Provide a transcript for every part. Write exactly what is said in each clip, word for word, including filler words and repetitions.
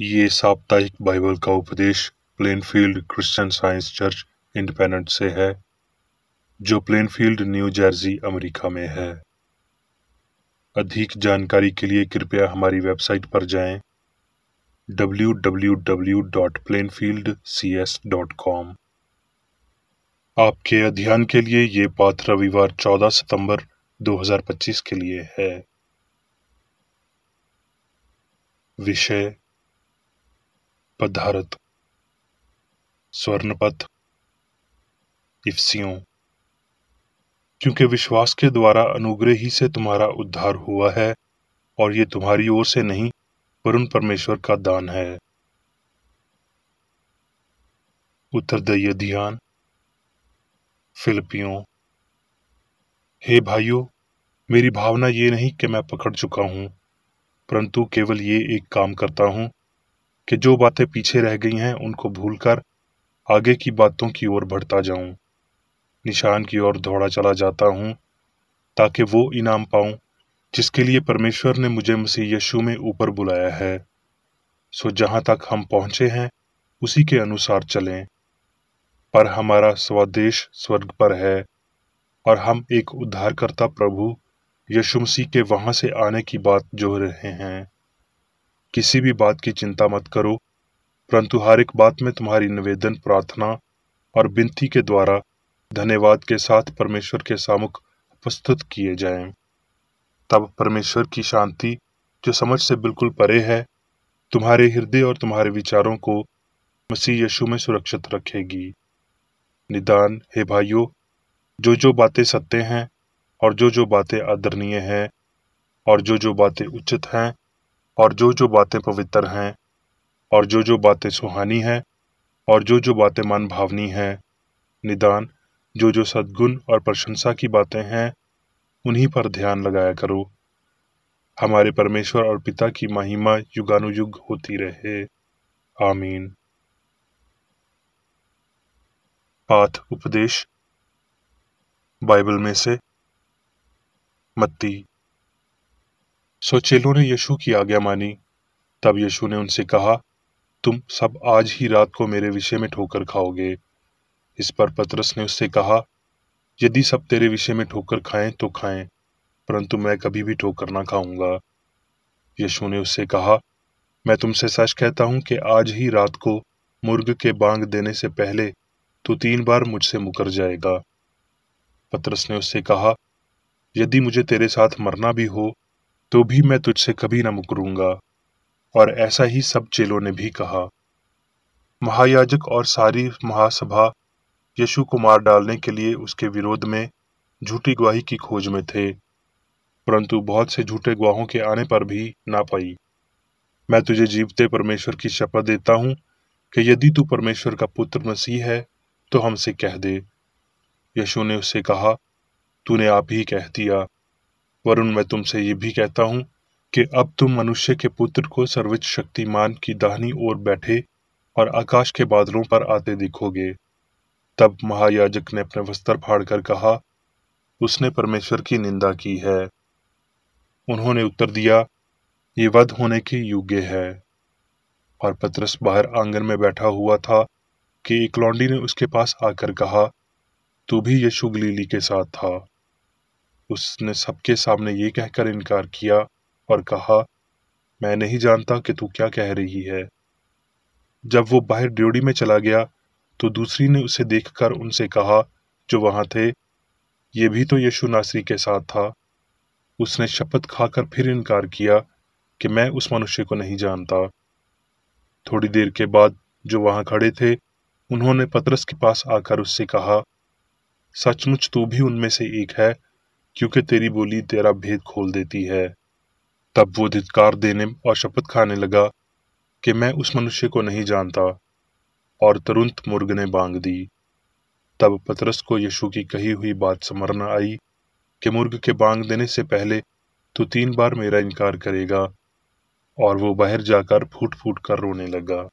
ये साप्ताहिक बाइबल का उपदेश Plainfield Christian Science Church Independent से है, जो प्लेनफील्ड, न्यू जर्सी, अमेरिका में है। अधिक जानकारी के लिए कृपया हमारी वेबसाइट पर जाएं W W W dot Plainfield C S dot com. आपके अध्ययन के लिए ये पाठ रविवार चौदह सितंबर दो हज़ार पच्चीस के लिए है। विषय: पदार्थ, स्वर्णपथ, इफिसियों। क्योंकि विश्वास के द्वारा अनुग्रह ही से तुम्हारा उद्धार हुआ है, और ये तुम्हारी ओर से नहीं वरन परमेश्वर का दान है। उत्तरदायी ध्यान। फिलिपियों। हे भाइयों, मेरी भावना ये नहीं कि मैं पकड़ चुका हूँ, परंतु केवल ये एक काम करता हूँ कि जो बातें पीछे रह गई हैं उनको भूलकर आगे की बातों की ओर बढ़ता जाऊं। निशान की ओर दौड़ा चला जाता हूँ, ताकि वो इनाम पाऊं जिसके लिए परमेश्वर ने मुझे मसीह यीशु में ऊपर बुलाया है। सो जहां तक हम पहुंचे हैं उसी के अनुसार चलें। पर हमारा स्वदेश स्वर्ग पर है, और हम एक उद्धारकर्ता प्रभु यीशु मसीह के वहां से आने की बात जो रहे हैं। किसी भी बात की चिंता मत करो, परंतु हर एक बात में तुम्हारी निवेदन, प्रार्थना और विनती के द्वारा धन्यवाद के साथ परमेश्वर के सामुख उपस्थित किए जाएं। तब परमेश्वर की शांति, जो समझ से बिल्कुल परे है, तुम्हारे हृदय और तुम्हारे विचारों को मसीह यीशु में सुरक्षित रखेगी। निदान, हे भाइयों, जो जो बातें सत्य हैं, और जो जो बातें आदरणीय हैं, और जो जो बातें उचित हैं, और जो जो बातें पवित्र हैं, और जो जो बातें सुहानी हैं, और जो जो बातें मन भावनी हैं, निदान जो जो सद्गुण और प्रशंसा की बातें हैं, उन्हीं पर ध्यान लगाया करो। हमारे परमेश्वर और पिता की महिमा युगानुयुग होती रहे। आमीन। पाठ उपदेश बाइबल में से मत्ती। सो चेलों ने यीशु की आज्ञा मानी। तब यीशु ने उनसे कहा, तुम सब आज ही रात को मेरे विषय में ठोकर खाओगे। इस पर पतरस ने उससे कहा, यदि सब तेरे विषय में ठोकर खाएं तो खाएं, परंतु मैं कभी भी ठोकर ना खाऊंगा। यीशु ने उससे कहा, मैं तुमसे सच कहता हूं कि आज ही रात को मुर्ग के बांग देने से पहले तू तीन बार मुझसे मुकर जाएगा। पतरस ने उससे कहा, यदि मुझे तेरे साथ मरना भी हो तो भी मैं तुझसे कभी न मुकरूंगा। और ऐसा ही सब चेलों ने भी कहा। महायाजक और सारी महासभा यीशु को मार डालने के लिए उसके विरोध में झूठी गवाही की खोज में थे, परंतु बहुत से झूठे गवाहों के आने पर भी ना पाई। मैं तुझे जीवते परमेश्वर की शपथ देता हूं कि यदि तू परमेश्वर का पुत्र मसीह है तो हमसे कह दे। यीशु ने उससे कहा, तूने आप ही कह दिया, वरुण मैं तुमसे ये भी कहता हूं कि अब तुम मनुष्य के पुत्र को सर्वोच्च शक्तिमान की दाहिनी ओर बैठे और आकाश के बादलों पर आते देखोगे। तब महायाजक ने अपने वस्त्र फाड़कर कहा, उसने परमेश्वर की निंदा की है। उन्होंने उत्तर दिया, ये वध होने के योग्य है। और पतरस बाहर आंगन में बैठा हुआ था कि एक लौंडी ने उसके पास आकर कहा, तू भी यीशु गलीली के साथ था। उसने सबके सामने ये कहकर इनकार किया और कहा, मैं नहीं जानता कि तू क्या कह रही है। जब वो बाहर ड्योढ़ी में चला गया तो दूसरी ने उसे देखकर उनसे कहा जो वहां थे, ये भी तो यीशु नासरी के साथ था। उसने शपथ खाकर फिर इनकार किया कि मैं उस मनुष्य को नहीं जानता। थोड़ी देर के बाद जो वहां खड़े थे उन्होंने पतरस के पास आकर उससे कहा, सचमुच तू भी उनमें से एक है, क्योंकि तेरी बोली तेरा भेद खोल देती है। तब वो धिक्कार देने और शपथ खाने लगा कि मैं उस मनुष्य को नहीं जानता, और तुरंत मुर्ग ने बांग दी। तब पतरस को यीशु की कही हुई बात स्मरण आई कि मुर्ग के बांग देने से पहले तू तीन बार मेरा इनकार करेगा, और वो बाहर जाकर फूट फूट कर रोने लगा।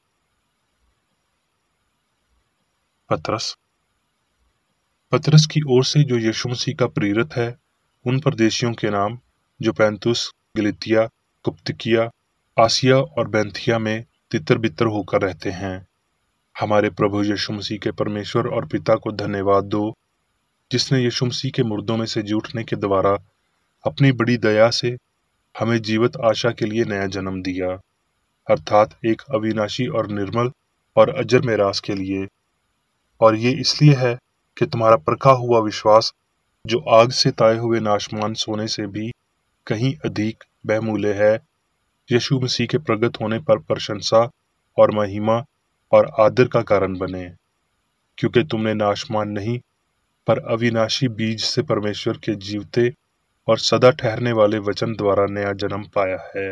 पतरस पतरस की ओर से जो यीशु मसीह का प्रेरित है, उन परदेशियों के नाम जो पैंतुस, गलितिया, कुप्तिकिया, आसिया और बैंथिया में तितर बितर होकर रहते हैं। हमारे प्रभु यीशु मसीह के परमेश्वर और पिता को धन्यवाद दो, जिसने यीशु मसीह के मुर्दों में से जी उठने के द्वारा अपनी बड़ी दया से हमें जीवित आशा के लिए नया जन्म दिया, अर्थात एक अविनाशी और निर्मल और अजर मेरास के लिए। और ये इसलिए है कि तुम्हारा परखा हुआ विश्वास, जो आग से ताए हुए नाशमान सोने से भी कहीं अधिक बहुमूल्य है, यीशु मसीह के प्रगट होने पर प्रशंसा और महिमा और आदर का कारण बने, क्योंकि तुमने नाशमान नहीं पर अविनाशी बीज से परमेश्वर के जीवते और सदा ठहरने वाले वचन द्वारा नया जन्म पाया है।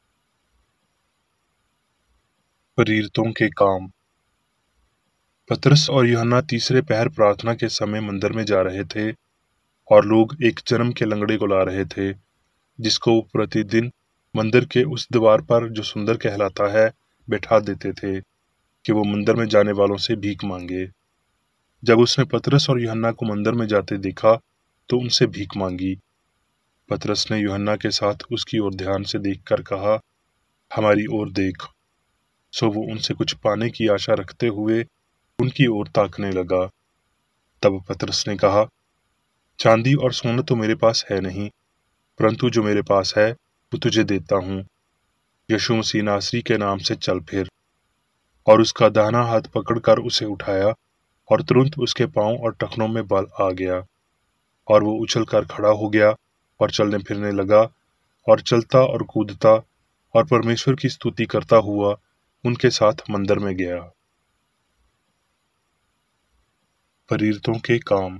प्रेरितों के काम। पतरस और यूहन्ना तीसरे पहर प्रार्थना के समय मंदिर में जा रहे थे, और लोग एक जन्म के लंगड़े को ला रहे थे, जिसको वो प्रतिदिन मंदिर के उस द्वार पर, जो सुंदर कहलाता है, बैठा देते थे कि वो मंदिर में जाने वालों से भीख मांगे। जब उसने पतरस और यूहन्ना को मंदिर में जाते देखा तो उनसे भीख मांगी। पतरस ने यूहन्ना के साथ उसकी ओर ध्यान से देखकर कहा, हमारी ओर देख। सो वो उनसे कुछ पाने की आशा रखते हुए उनकी ओर ताकने लगा। तब पतरस ने कहा, चांदी और सोना तो मेरे पास है नहीं, परंतु जो मेरे पास है वो तुझे देता हूँ। यीशु मसीह नासरी के नाम से चल फिर। और उसका दाहिना हाथ पकड़कर उसे उठाया, और तुरंत उसके पांव और टखनों में बल आ गया, और वो उछलकर खड़ा हो गया और चलने फिरने लगा, और चलता और कूदता और परमेश्वर की स्तुति करता हुआ उनके साथ मंदिर में गया। प्रेरितों के काम।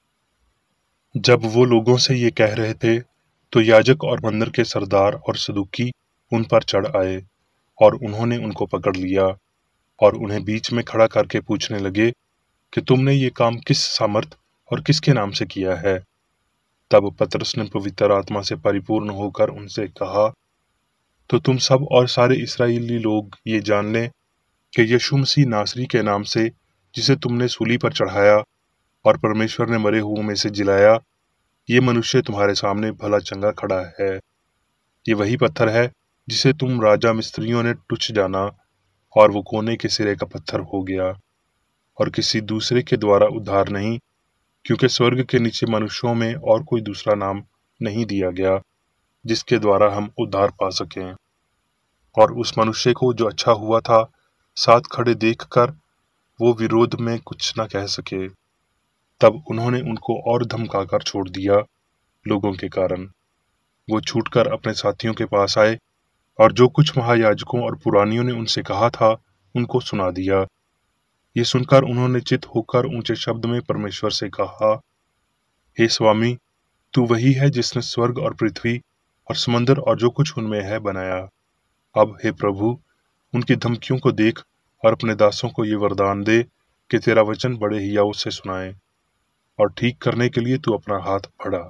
जब वो लोगों से ये कह रहे थे तो याजक और मंदिर के सरदार और सदूकी उन पर चढ़ आए, और उन्होंने उनको पकड़ लिया और उन्हें बीच में खड़ा करके पूछने लगे कि तुमने ये काम किस सामर्थ और किसके नाम से किया है। तब पतरस ने पवित्र आत्मा से परिपूर्ण होकर उनसे कहा, तो तुम सब और सारे इस्राएली लोग ये जान लें कि यीशु मसीह नासरी के नाम से, जिसे तुमने सूली पर चढ़ाया और परमेश्वर ने मरे हुओं में से जिलाया, ये मनुष्य तुम्हारे सामने भला चंगा खड़ा है। ये वही पत्थर है जिसे तुम राजा मिस्त्रियों ने टुच जाना, और वो कोने के सिरे का पत्थर हो गया, और किसी दूसरे के द्वारा उद्धार नहीं, क्योंकि स्वर्ग के नीचे मनुष्यों में और कोई दूसरा नाम नहीं दिया गया जिसके द्वारा हम उद्धार पा सकें। और उस मनुष्य को, जो अच्छा हुआ था, साथ खड़े देखकर वो विरोध में कुछ न कह सके। तब उन्होंने उनको और धमकाकर छोड़ दिया लोगों के कारण। वो छूटकर अपने साथियों के पास आए, और जो कुछ महायाजकों और पुरानियों ने उनसे कहा था उनको सुना दिया। ये सुनकर उन्होंने चित होकर ऊंचे शब्द में परमेश्वर से कहा, हे स्वामी, तू वही है जिसने स्वर्ग और पृथ्वी और समंदर और जो कुछ उनमें है बनाया। अब हे प्रभु, उनकी धमकियों को देख और अपने दासों को ये वरदान दे कि तेरा वचन बड़े हियाव से सुनाए, और ठीक करने के लिए तू अपना हाथ बढ़ा।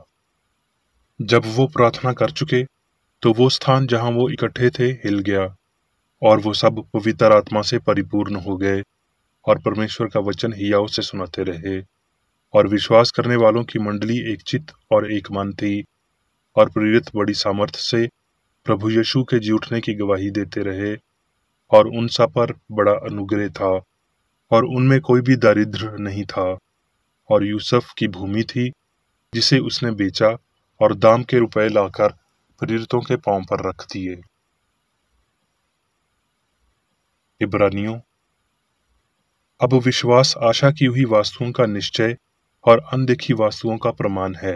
जब वो प्रार्थना कर चुके तो वो स्थान जहां वो इकट्ठे थे हिल गया, और वो सब पवित्र आत्मा से परिपूर्ण हो गए और परमेश्वर का वचन हियाव से सुनाते रहे। और विश्वास करने वालों की मंडली एक चित्त और एक मन थी, और प्रेरित बड़ी सामर्थ्य से प्रभु यीशु के जी उठने की गवाही देते रहे। और उन सब पर बड़ा अनुग्रह था, और उनमें कोई भी दारिद्र्य नहीं था। और यूसुफ की भूमि थी जिसे उसने बेचा, और दाम के रुपए लाकर प्रेरितों के पांव पर रख दिए। इब्रानियों। अब विश्वास आशा की हुई वस्तुओं का निश्चय और अनदेखी वस्तुओं का प्रमाण है।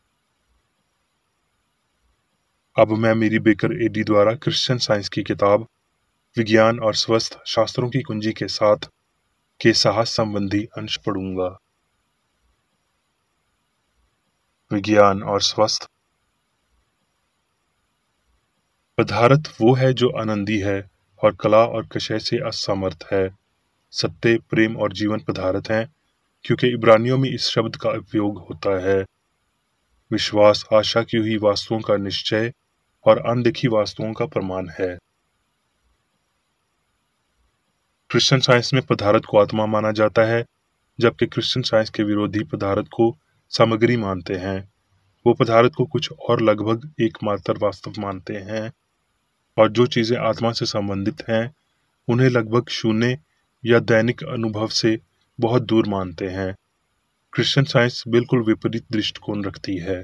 अब मैं मेरी बेकर एडी द्वारा क्रिश्चियन साइंस की किताब विज्ञान और स्वस्थ शास्त्रों की कुंजी के साथ के साहस संबंधी अंश पढ़ूंगा। विज्ञान और स्वस्थ। पदार्थ वो है जो आनंदी है और कला और कषय से असमर्थ है। सत्य, प्रेम और जीवन पदार्थ हैं, क्योंकि इब्रानियों में इस शब्द का उपयोग होता है। विश्वास आशा की हुई वस्तुओं का निश्चय और अनदेखी वस्तुओं का प्रमाण है। क्रिश्चियन साइंस में पदार्थ को आत्मा माना जाता है, जबकि क्रिश्चियन साइंस के विरोधी पदार्थ को सामग्री मानते हैं। वो पदार्थ को कुछ और लगभग एकमात्र वास्तव मानते हैं, और जो चीजें आत्मा से संबंधित हैं उन्हें लगभग शून्य या दैनिक अनुभव से बहुत दूर मानते हैं। क्रिश्चियन साइंस बिल्कुल विपरीत दृष्टिकोण रखती है।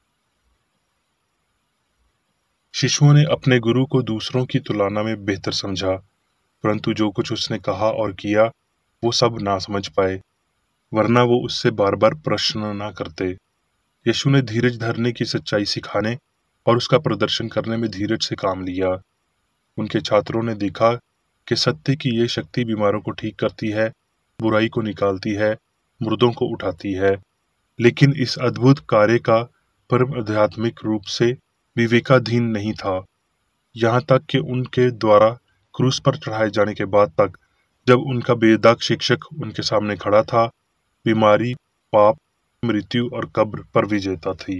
शिशुओं ने अपने गुरु को दूसरों की तुलना में बेहतर समझा, परंतु जो कुछ उसने कहा और किया वो सब ना समझ पाए, वरना वो उससे बार बार प्रश्न ना करते। यीशु ने धीरज धरने की सच्चाई सिखाने और उसका प्रदर्शन करने में धीरज से काम लिया। उनके छात्रों ने देखा कि सत्य की ये शक्ति बीमारों को ठीक करती है, बुराई को निकालती है, मुर्दों को उठाती है। लेकिन इस अद्भुत कार्य का परम आध्यात्मिक रूप से विवेकाधीन नहीं था, यहाँ तक कि उनके द्वारा क्रूस पर चढ़ाए जाने के बाद तक, जब उनका बेदाग शिक्षक उनके सामने खड़ा था, बीमारी, पाप, मृत्यु और कब्र पर विजेता थी।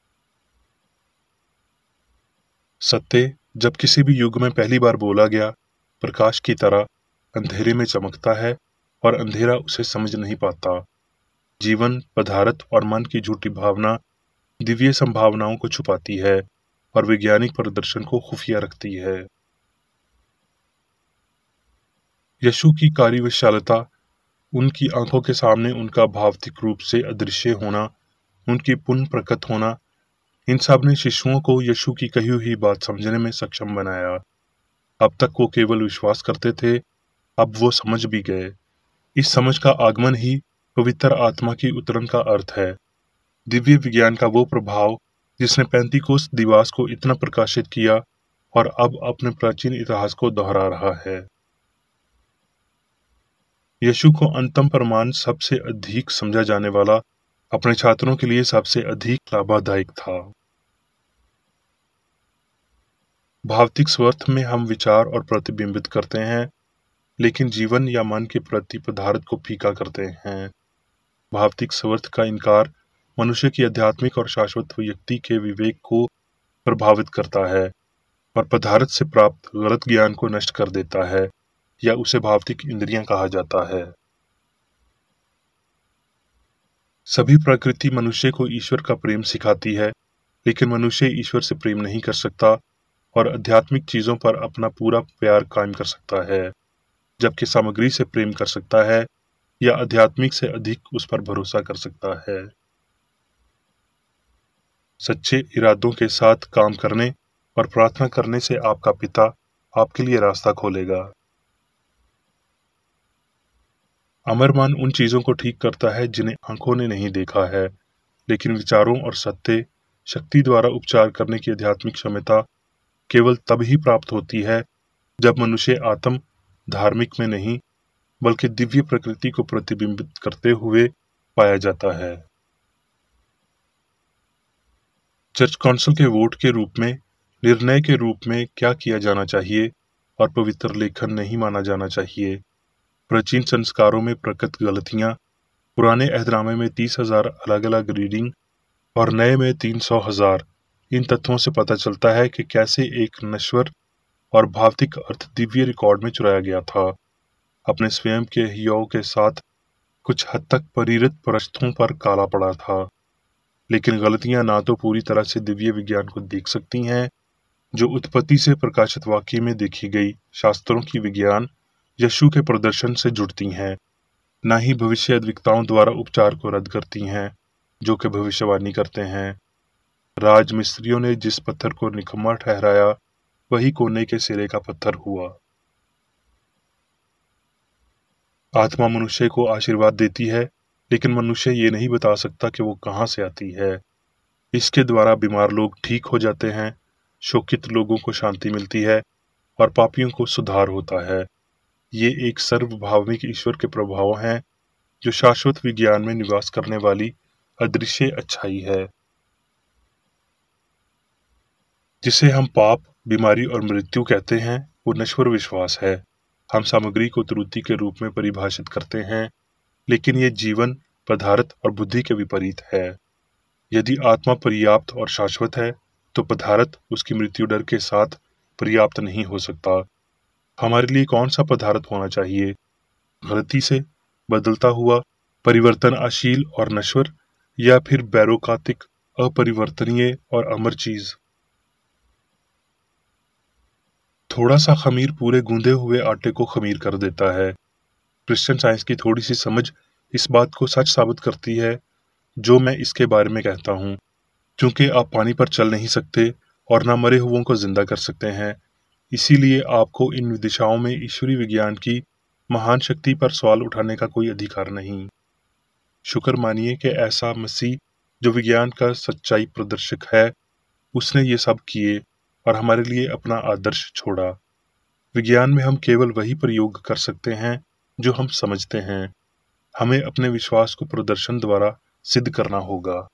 सत्य जब किसी भी युग में पहली बार बोला गया, प्रकाश की तरह अंधेरे में चमकता है और अंधेरा उसे समझ नहीं पाता। जीवन, पदार्थ और मन की झूठी भावना दिव्य संभावनाओं को छुपाती है और वैज्ञानिक प्रदर्शन को खुफिया रखती है। यीशु की कार्यविशालता, उनकी आंखों के सामने उनका भौतिक रूप से अदृश्य होना, उनकी पुनः प्रकट होना, इन सब ने शिशुओं को यीशु की कही हुई बात समझने में सक्षम बनाया। अब तक वो केवल विश्वास करते थे, अब वो समझ भी गए। इस समझ का आगमन ही पवित्र आत्मा की उतरन का अर्थ है। दिव्य विज्ञान का वो प्रभाव जिसने पेंतीकोस्त दिवस को इतना प्रकाशित किया और अब अपने प्राचीन इतिहास को दोहरा रहा है। यीशु को अंतम प्रमाण सबसे अधिक समझा जाने वाला अपने छात्रों के लिए सबसे अधिक लाभदायक था। भौतिक स्वार्थ में हम विचार और प्रतिबिंबित करते हैं, लेकिन जीवन या मन के प्रति पदार्थ को फीका करते हैं। भौतिक स्वार्थ का इनकार मनुष्य की आध्यात्मिक और शाश्वत व्यक्ति के विवेक को प्रभावित करता है और पदार्थ से प्राप्त गलत ज्ञान को नष्ट कर देता है, या उसे भौतिक इंद्रियां कहा जाता है। सभी प्रकृति मनुष्य को ईश्वर का प्रेम सिखाती है, लेकिन मनुष्य ईश्वर से प्रेम नहीं कर सकता और आध्यात्मिक चीजों पर अपना पूरा प्यार कायम कर सकता है, जबकि सामग्री से प्रेम कर सकता है या आध्यात्मिक से अधिक उस पर भरोसा कर सकता है। सच्चे इरादों के साथ काम करने और प्रार्थना करने से आपका पिता आपके लिए रास्ता खोलेगा। अमर मन उन चीजों को ठीक करता है जिन्हें आंखों ने नहीं देखा है, लेकिन विचारों और सत्य शक्ति द्वारा उपचार करने की आध्यात्मिक क्षमता केवल तब ही प्राप्त होती है जब मनुष्य आत्म धार्मिक में नहीं बल्कि दिव्य प्रकृति को प्रतिबिंबित करते हुए पाया जाता है। चर्च काउंसिल के वोट के रूप में, निर्णय के रूप में क्या किया जाना चाहिए और पवित्र लेखन नहीं माना जाना चाहिए। प्राचीन संस्कारों में प्रकट गलतियां, पुराने अहदनामे में तीस हजार अलग अलग रीडिंग और नए में तीन सौ हजार, इन तथ्यों से पता चलता है कि कैसे एक नश्वर और भौतिक अर्थ दिव्य रिकॉर्ड में चुराया गया था, अपने स्वयं के हियों के साथ कुछ हद तक प्रेरित पृष्ठों पर काला पड़ा था। लेकिन गलतियां ना तो पूरी तरह से दिव्य विज्ञान को देख सकती हैं, जो उत्पत्ति से प्रकाशित वाक्य में देखी गई शास्त्रों की विज्ञान यीशु के प्रदर्शन से जुड़ती हैं, ना ही भविष्यद्वक्ताओं द्वारा उपचार को रद्द करती हैं, जो कि भविष्यवाणी करते हैं। राज मिस्त्रियों ने जिस पत्थर को निकम्मा ठहराया, वही कोने के सिरे का पत्थर हुआ। आत्मा मनुष्य को आशीर्वाद देती है, लेकिन मनुष्य ये नहीं बता सकता कि वो कहाँ से आती है। इसके द्वारा बीमार लोग ठीक हो जाते हैं, शोकित लोगों को शांति मिलती है और पापियों को सुधार होता है। ये एक सर्वभाविक ईश्वर के प्रभाव हैं, जो शाश्वत विज्ञान में निवास करने वाली अदृश्य अच्छाई है। जिसे हम पाप, बीमारी और मृत्यु कहते हैं, वो नश्वर विश्वास है। हम सामग्री को त्रुटि के रूप में परिभाषित करते हैं, लेकिन ये जीवन, पदार्थ और बुद्धि के विपरीत है। यदि आत्मा पर्याप्त और शाश्वत है, तो पदार्थ उसकी मृत्यु डर के साथ पर्याप्त नहीं हो सकता। हमारे लिए कौन सा पदार्थ होना चाहिए? गलती से बदलता हुआ, परिवर्तनशील और नश्वर, या फिर बैरोकातिक, अपरिवर्तनीय और अमर चीज? थोड़ा सा खमीर पूरे गूंदे हुए आटे को खमीर कर देता है। क्रिश्चियन साइंस की थोड़ी सी समझ इस बात को सच साबित करती है जो मैं इसके बारे में कहता हूँ। क्योंकि आप पानी पर चल नहीं सकते और न मरे हुओं को जिंदा कर सकते हैं, इसीलिए आपको इन दिशाओं में ईश्वरीय विज्ञान की महान शक्ति पर सवाल उठाने का कोई अधिकार नहीं। शुक्र मानिए कि ऐसा मसीह जो विज्ञान का सच्चाई प्रदर्शक है, उसने ये सब किए और हमारे लिए अपना आदर्श छोड़ा। विज्ञान में हम केवल वही प्रयोग कर सकते हैं जो हम समझते हैं। हमें अपने विश्वास को प्रदर्शन द्वारा सिद्ध करना होगा।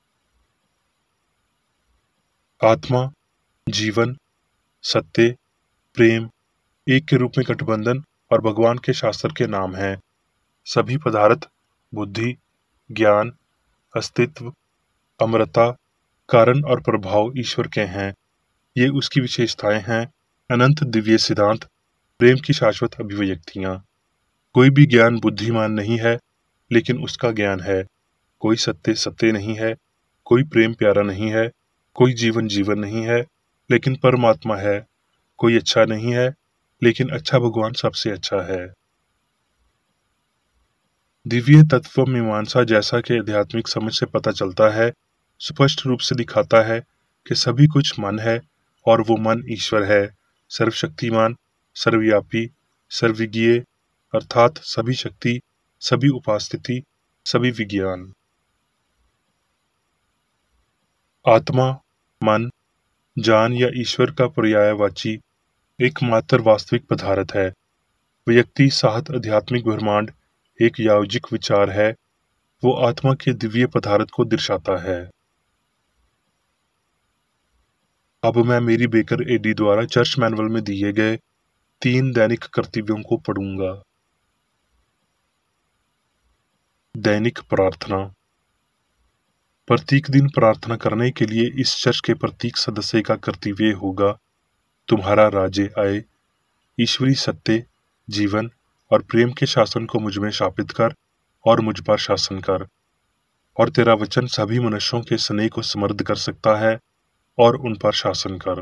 आत्मा, जीवन, सत्य, प्रेम एक के रूप में गठबंधन और भगवान के शास्त्र के नाम हैं। सभी पदार्थ, बुद्धि, ज्ञान, अस्तित्व, अमरता, कारण और प्रभाव ईश्वर के हैं। ये उसकी विशेषताएं हैं, अनंत दिव्य सिद्धांत, प्रेम की शाश्वत अभिव्यक्तियां। कोई भी ज्ञान बुद्धिमान नहीं है, लेकिन उसका ज्ञान है। कोई सत्य सत्य नहीं है, कोई प्रेम प्यारा नहीं है, कोई जीवन जीवन नहीं है, लेकिन परमात्मा है। कोई अच्छा नहीं है, लेकिन अच्छा भगवान सबसे अच्छा है। दिव्य तत्व मीमांसा, जैसा कि आध्यात्मिक समझ से पता चलता है, स्पष्ट रूप से दिखाता है कि सभी कुछ मन है और वो मन ईश्वर है, सर्वशक्तिमान, सर्वव्यापी, सर्वज्ञ, अर्थात सभी शक्ति, सभी उपास्थिति, सभी विज्ञान। आत्मा, मन, जान या ईश्वर का पर्यायवाची एकमात्र वास्तविक पदार्थ है। व्यक्ति साहत आध्यात्मिक ब्रह्मांड एक यावजिक विचार है। वो आत्मा के दिव्य पदार्थ को दर्शाता है। अब मैं मेरी बेकर एडी द्वारा चर्च मैनुअल में दिए गए तीन दैनिक कर्तव्यों को पढ़ूंगा। दैनिक प्रार्थना। प्रत्येक दिन प्रार्थना करने के लिए इस चर्च के प्रत्येक सदस्य का कर्तव्य होगा, तुम्हारा राज्य आए, ईश्वरी सत्य, जीवन और प्रेम के शासन को मुझ में स्थापित कर और मुझ पर शासन कर, और तेरा वचन सभी मनुष्यों के स्नेह को समृद्ध कर सकता है और उन पर शासन कर।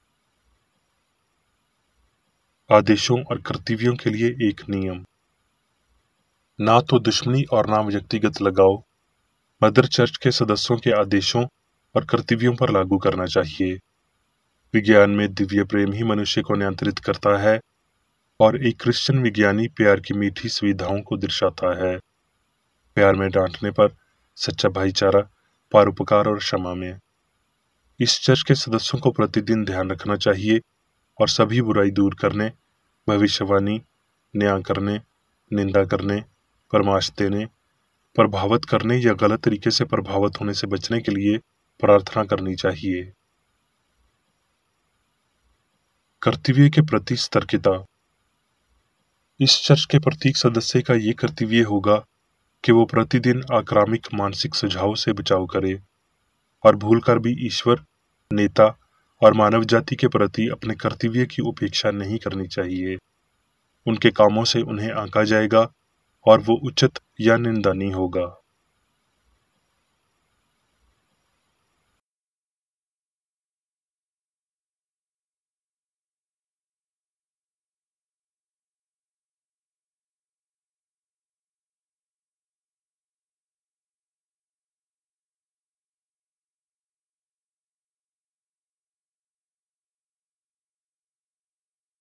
आदेशों और कर्तव्यों के लिए एक नियम। ना तो दुश्मनी और ना व्यक्तिगत लगाव मदर चर्च के सदस्यों के आदेशों और कर्तव्यों पर लागू करना चाहिए। विज्ञान में दिव्य प्रेम ही मनुष्य को नियंत्रित करता है और एक क्रिश्चियन विज्ञानी प्यार की मीठी सुविधाओं को दर्शाता है। प्यार में डांटने पर, सच्चा भाईचारा, परोपकार और क्षमा में। इस चर्च के सदस्यों को प्रतिदिन ध्यान रखना चाहिए और सभी बुराई दूर करने, भविष्यवाणी, न्याय करने, निंदा करने, परामर्श देने, प्रभावित करने या गलत तरीके से प्रभावित होने से बचने के लिए प्रार्थना करनी चाहिए। कर्तव्य के प्रति सतर्कता। इस चर्च के प्रत्येक सदस्य का ये कर्तव्य होगा कि वो प्रतिदिन आक्रामक मानसिक सुझाव से बचाव करे और भूलकर भी ईश्वर, नेता और मानव जाति के प्रति अपने कर्तव्य की उपेक्षा नहीं करनी चाहिए। उनके कामों से उन्हें आंका जाएगा और वो उचित या निंदनीय होगा।